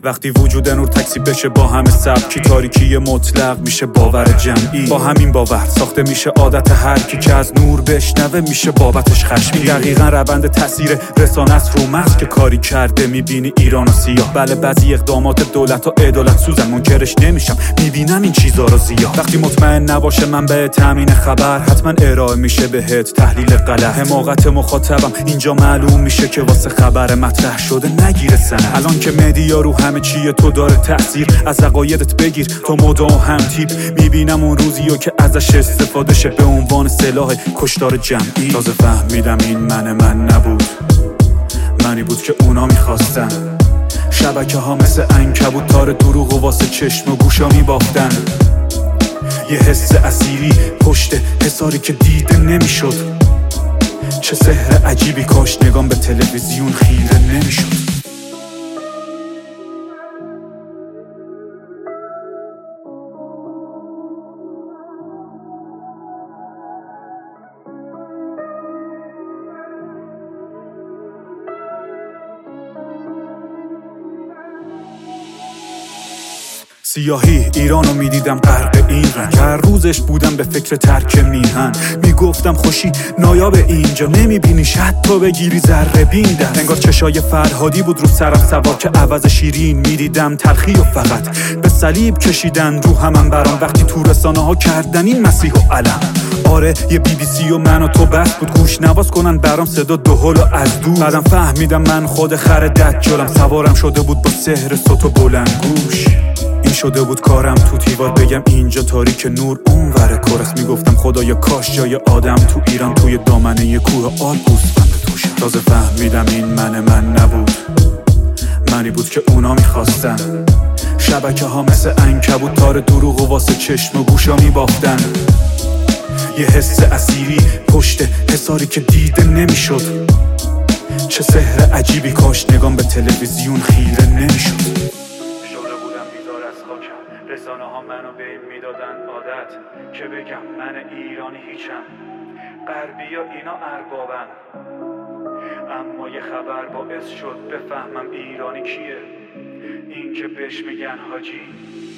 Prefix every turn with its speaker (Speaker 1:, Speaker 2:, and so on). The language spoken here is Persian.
Speaker 1: وقتی وجود نور تکثیر بشه با همه سبکی، تاریکی مطلق میشه باور جمعی. با همین باور ساخته میشه عادت هر کی که از نور بشنوه میشه بابتش خشمگین. دقیقاً روند تاثیر رسانه است رو مغز که کاری کرده میبینی ایران و سیاه. بله بعضی اقدامات دولت و عدالت سوزن، منکرش نمیشم، میبینم این چیزا رو زیاد. وقتی مطمئن نباشه من به تامین خبر، حتما ارائه میشه بهت تحلیل غلط. حماقت مخاطبم اینجا معلوم میشه که واسه خبر مطرح شده نگیره سند. الان که مدیا رو همه چیه تو داره تاثیر، از عقایدت بگیر تو مدام هم تیپ. میبینم اون روزیو که ازش استفاده شه به عنوان سلاح کشتار جمعی. تازه فهمیدم این من نبود، منی بود که اونا میخواستن. شبکه ها مثل عنکبوت تار دروغ و واسه چشم و گوشا میباختن. یه حس اسیری پشت حساری که دیده نمیشد. چه سحر عجیبی، کاش نگام به تلویزیون خیره نمیشد. سیاهی ایرانو میدیدم غرق این رنگ، هر روزش بودم به فکر ترک میهن. میگفتم خوشی نایاب اینجا، نمیبینیش حتی بگیری ذره بین دست. انگار چشای فرهادی بود رو سرم سوار که عوض شیرین میدیدم تلخی و فقط به صلیب کشیدن رو همم برام. وقتی تو رسانه ها کردن این مسیح و علم. آره یه BBC و من و تو بس بود گوش نواز کنن برام صدا دهل و از دور. بعدم فهمیدم من خود خر دجالم، سوارم شده بود با سحر صوت و بلندگوش. این شده بود کارم تو دیوار بگم اینجا تاریک نور اونور کورس. میگفتم خدایا کاش جای آدم تو ایران توی دامنه یه کوه آل گوسفند توشم. تازه فهمیدم این من نبود، منی بود که اونا میخواستن. شبکه ها مثل عنکبوت تار دروغ و واسه چشم و گوشا میباختن. یه حس اسیری پشت حساری که دیده نمیشد. چه سحر عجیبی، کاش نگام به تلویزیون خیره نمیشد. رسانه ها منو به این میدادن عادت که بگم من ایرانی هیچم، غربی یا اینا اربابن. اما یه خبر باعث شد بفهمم ایرانی کیه، این که بهش میگن حاجی